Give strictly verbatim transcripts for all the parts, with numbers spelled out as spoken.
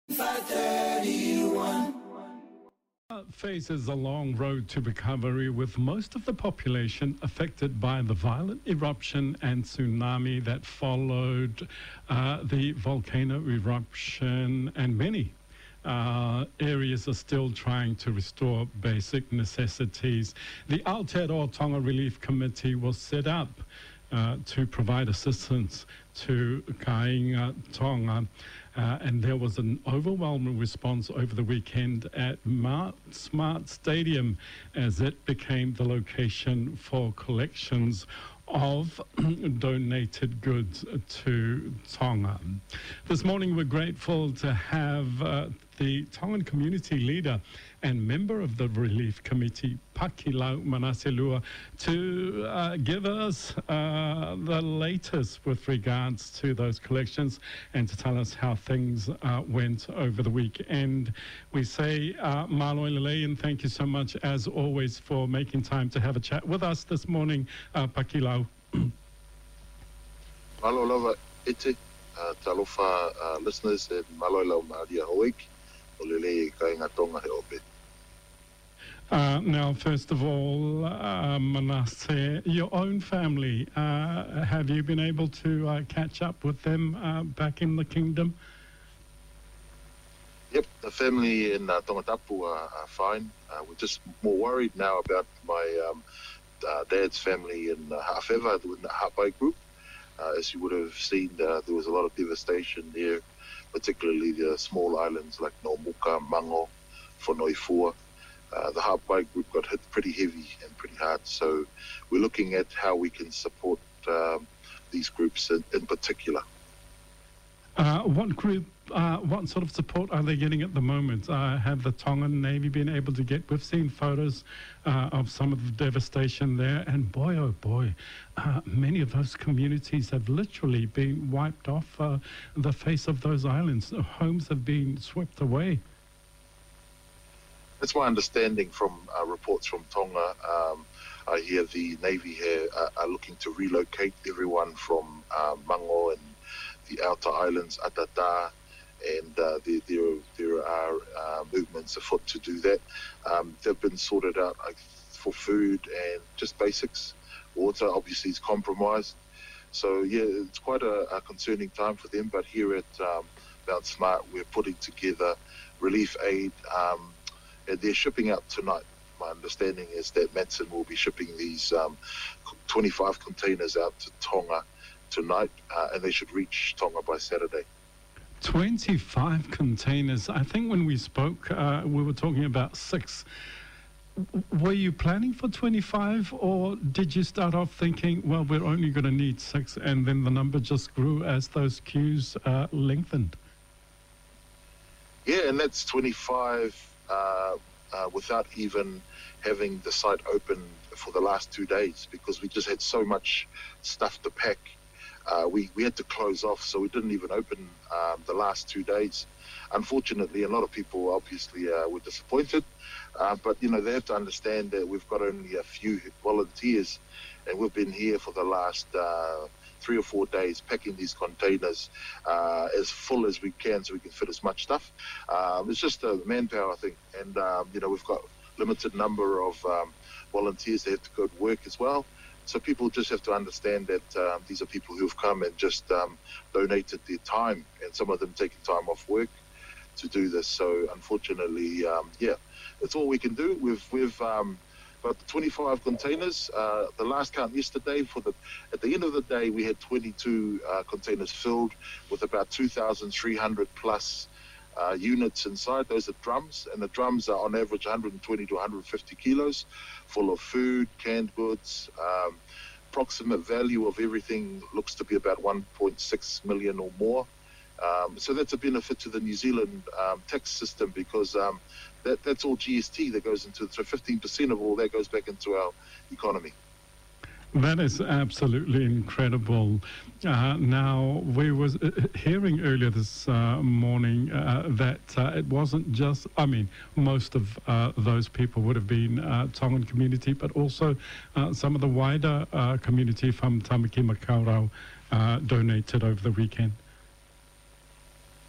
Faces a long road to recovery, with most of the population affected by the violent eruption and tsunami that followed uh, the volcano eruption, and many uh, areas are still trying to restore basic necessities. The Aotearoa Tonga Relief Committee was set up Uh, to provide assistance to Kāinga Tonga. Uh, and there was an overwhelming response over the weekend at Mart Smart Stadium as it became the location for collections of donated goods to Tonga. This morning we're grateful to have uh, the Tongan community leader and member of the Relief Committee, Pakilau Manaselua, to uh, give us uh, the latest with regards to those collections and to tell us how things uh, went over the weekend. We say uh, malo lelei, and thank you so much as always for making time to have a chat with us this morning, uh, Pakilau. Malo lava ite, uh, talofa uh, listeners, and malo lau maaria hoik, o lelei Kāinga Tonga he ope. Uh, now, first of all, uh, Manasseh, your own family, uh, have you been able to uh, catch up with them uh, back in the kingdom? Yep, the family in uh, Tongatapu are, are fine. Uh, we're just more worried now about my um, uh, dad's family in uh, Ha'awhewa, in the Hapai group. Uh, as you would have seen, uh, there was a lot of devastation there, particularly the small islands like Nomuka, Mango, Fonoifua. Uh, the Hapai group got hit pretty heavy and pretty hard, so we're looking at how we can support um, these groups in, in particular. Uh, what group, uh, what sort of support are they getting at the moment? Uh, have the Tongan Navy been able to get, we've seen photos uh, of some of the devastation there, and boy oh boy, uh, many of those communities have literally been wiped off uh, the face of those islands. Homes have been swept away. That's my understanding from uh, reports from Tonga. Um, I hear the Navy here uh, are looking to relocate everyone from uh, Mango and the outer islands, Atata, and uh, there, there, there are uh, movements afoot to do that. Um, they've been sorted out like, for food and just basics. Water obviously is compromised. So yeah, it's quite a, a concerning time for them, but here at um, Mount Smart, we're putting together relief aid, um, and they're shipping out tonight. My understanding is that Matson will be shipping these um, twenty-five containers out to Tonga tonight, uh, and they should reach Tonga by Saturday. twenty-five containers. I think when we spoke, uh, we were talking about six. Were you planning for twenty-five, or did you start off thinking, well, we're only going to need six, and then the number just grew as those queues uh, lengthened? Yeah, and that's twenty-five uh, uh, without even having the site open for the last two days, because we just had so much stuff to pack. Uh, we, we had to close off, so we didn't even open um, the last two days. Unfortunately, a lot of people obviously uh, were disappointed, uh, but you know, they have to understand that we've got only a few volunteers, and we've been here for the last uh, three or four days packing these containers uh, as full as we can so we can fit as much stuff. Um, it's just uh, manpower, I think, and um, you know, we've got limited number of um, volunteers that have to go to work as well. So people just have to understand that um, these are people who've come and just um, donated their time, and some of them taking time off work to do this. So unfortunately, um, yeah, that's all we can do. We've we've um, got twenty-five containers. Uh, the last count yesterday, for the at the end of the day, we had twenty-two uh, containers filled with about two thousand three hundred plus uh, units inside. Those are drums, and the drums are on average one hundred twenty to one hundred fifty kilos, full of food, canned goods. Um, approximate value of everything looks to be about one point six million or more. Um, so that's a benefit to the New Zealand um, tax system, because um, that, that's all G S T that goes into it. So fifteen percent of all that goes back into our economy. That is absolutely incredible. Uh, now, we was uh, hearing earlier this uh, morning uh, that uh, it wasn't just, I mean, most of uh, those people would have been uh, Tongan community, but also uh, some of the wider uh, community from Tamaki Makaurau uh, donated over the weekend.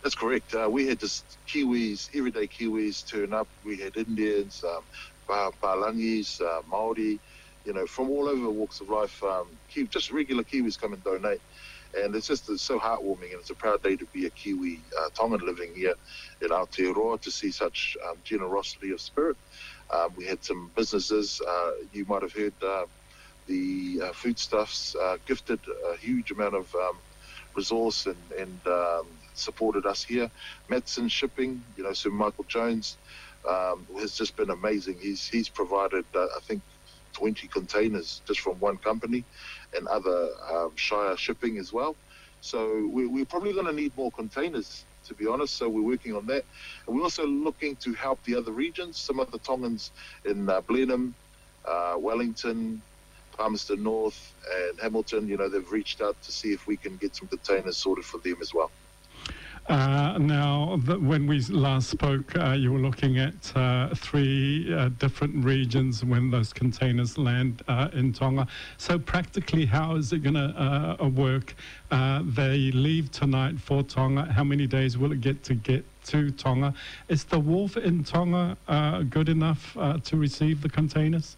That's correct. Uh, we had just Kiwis, everyday Kiwis turn up. We had Indians, um, Ba- Palangis, uh, Māori, you know, from all over walks of life. Um, Ki- just regular Kiwis come and donate. And it's just it's so heartwarming, and it's a proud day to be a Kiwi uh, Tongan living here in Aotearoa to see such um, generosity of spirit. Um, we had some businesses, uh, you might have heard uh, the uh, foodstuffs uh, gifted a huge amount of um, resource and, and um, supported us here. Matson Shipping, you know, Sir Michael Jones um, has just been amazing. He's he's provided, uh, I think, twenty containers just from one company, and other um, Shire shipping as well. So we, we're probably going to need more containers, to be honest. So we're working on that. And we're also looking to help the other regions. Some of the Tongans in uh, Blenheim, uh, Wellington, Palmerston North and Hamilton, you know, they've reached out to see if we can get some containers sorted for them as well. Uh, now, the, when we last spoke, uh, you were looking at uh, three uh, different regions when those containers land uh, in Tonga. So practically, how is it going to uh, work? Uh, they leave tonight for Tonga. How many days will it get to get to Tonga? Is the wharf in Tonga uh, good enough uh, to receive the containers?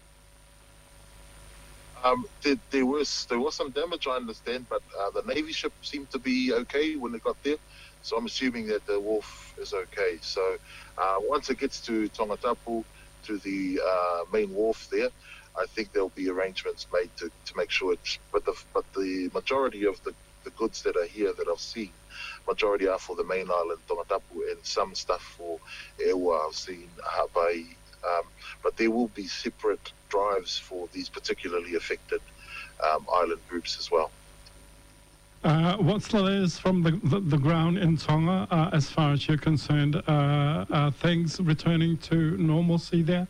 Um, there, there was there was some damage, I understand, but uh, the Navy ship seemed to be okay when it got there. So I'm assuming that the wharf is okay. So uh, once it gets to Tongatapu, to the uh, main wharf there, I think there'll be arrangements made to, to make sure it's. But the but the majority of the, the goods that are here that I've seen, majority are for the main island, Tongatapu, and some stuff for Ewa I've seen, Hawaii. Um, but there will be separate drives for these particularly affected um, island groups as well. Uh, what's the latest from the, the, the ground in Tonga uh, as far as you're concerned? Uh, are things returning to normalcy there?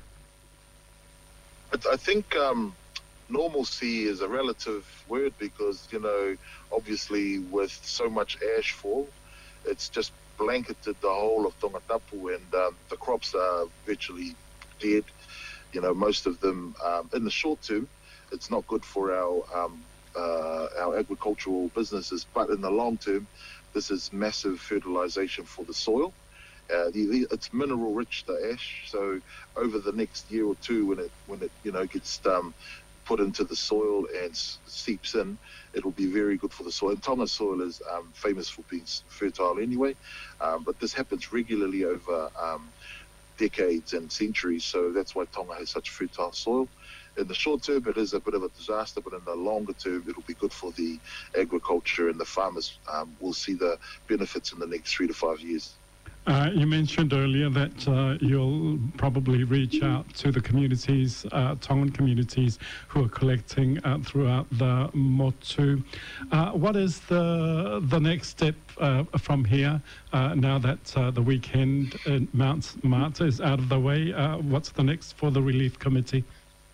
I, I think um, normalcy is a relative word because, you know, obviously with so much ash fall, it's just blanketed the whole of Tongatapu, and um, the crops are virtually dead. You know, most of them, um, in the short term, it's not good for our um, uh, our agricultural businesses, but in the long term, this is massive fertilization for the soil. Uh, the, the, it's mineral rich, the ash. So over the next year or two, when it when it you know gets um, put into the soil and s- seeps in, it'll be very good for the soil. And Tonga soil is um, famous for being fertile anyway, um, but this happens regularly over um, decades and centuries, so that's why Tonga has such fertile soil. In the short term, it is a bit of a disaster, but in the longer term, it'll be good for the agriculture, and the farmers um, will see the benefits in the next three to five years. Uh, you mentioned earlier that uh, you'll probably reach out to the communities, uh, Tongan communities, who are collecting uh, throughout the Motu. Uh, what is the the next step uh, from here uh, now that uh, the weekend in Mount Marta is out of the way? Uh, what's the next for the Relief Committee?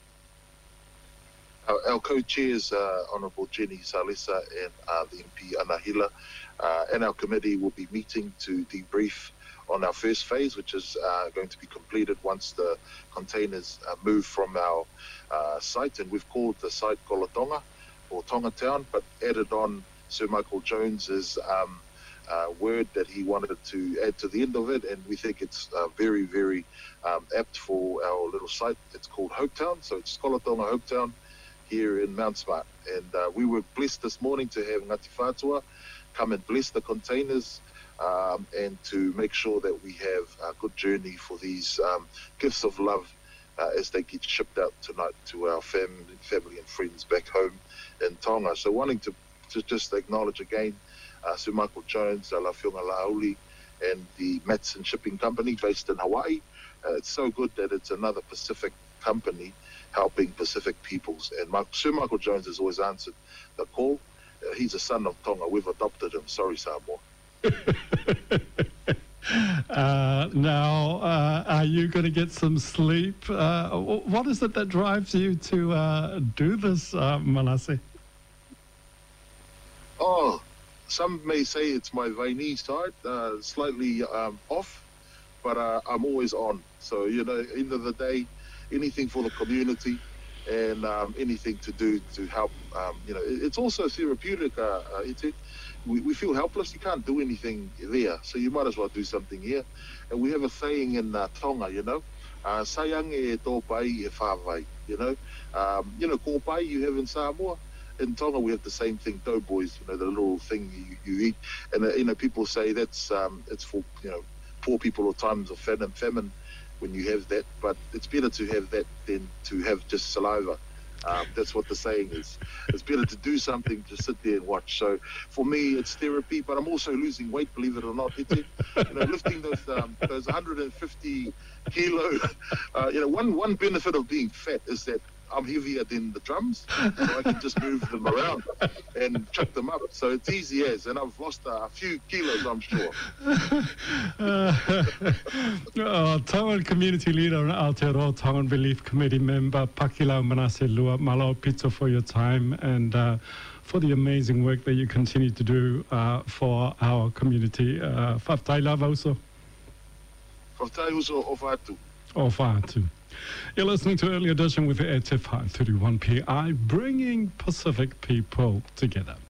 Our, our co-chairs, uh, Honourable Jenny Salesa and uh, the M P Anahila, uh, and our committee will be meeting to debrief on our first phase, which is uh, going to be completed once the containers uh, move from our uh, site. And we've called the site Kolotonga, or Tonga Town, but added on Sir Michael Jones's um, uh, word that he wanted to add to the end of it, and we think it's uh, very, very um, apt for our little site. It's called Hopetown, so it's Kolotonga Hopetown here in Mount Smart. And uh, we were blessed this morning to have Ngati Whātua come and bless the containers, Um, and to make sure that we have a good journey for these um, gifts of love uh, as they get shipped out tonight to our family, family and friends back home in Tonga. So wanting to, to just acknowledge again uh, Sir Michael Jones, La Whionga Lauli, and the Matson Shipping Company based in Hawaii. Uh, it's so good that it's another Pacific company helping Pacific peoples. And Mike, Sir Michael Jones has always answered the call. Uh, he's a son of Tonga. We've adopted him. Sorry, Samoa. uh, now, uh, are you going to get some sleep? Uh, what is it that drives you to uh, do this, uh, Manase? Oh, some may say it's my Vaini side, uh, slightly um, off, but uh, I'm always on. So, you know, end of the day, anything for the community and um, anything to do to help. Um, you know, it's also therapeutic, uh, uh, we, we feel helpless. You can't do anything there, so you might as well do something here. And we have a saying in uh, Tonga, you know, uh, sayang e tō pai e whāwai, you know. Um, you know, ko pai you have in Samoa. In Tonga, we have the same thing, doughboys, you know, the little thing you, you eat. And, uh, you know, people say that's um, it's for, you know, poor people or times of famine, famine when you have that. But it's better to have that than to have just saliva. Um, that's what the saying is. It's better to do something, to sit there and watch. So for me, it's therapy, but I'm also losing weight, believe it or not. It's, you know, lifting those um, those one hundred fifty kilo. Uh, you know, one one benefit of being fat is that I'm heavier than the drums, so I can just move them around and chuck them up. So it's easy as, and I've lost a few kilos, I'm sure. uh, uh, Tongan community leader and Aotearoa Tongan Relief Committee member Pakilau Manase Lua, malo pizza for your time and uh, for the amazing work that you continue to do uh, for our community. Uh, Whaftai lava uso? Whaftai uso o whātu. O whātu. You're listening to Early Edition with the E Te Whāturu one P I, bringing Pacific people together.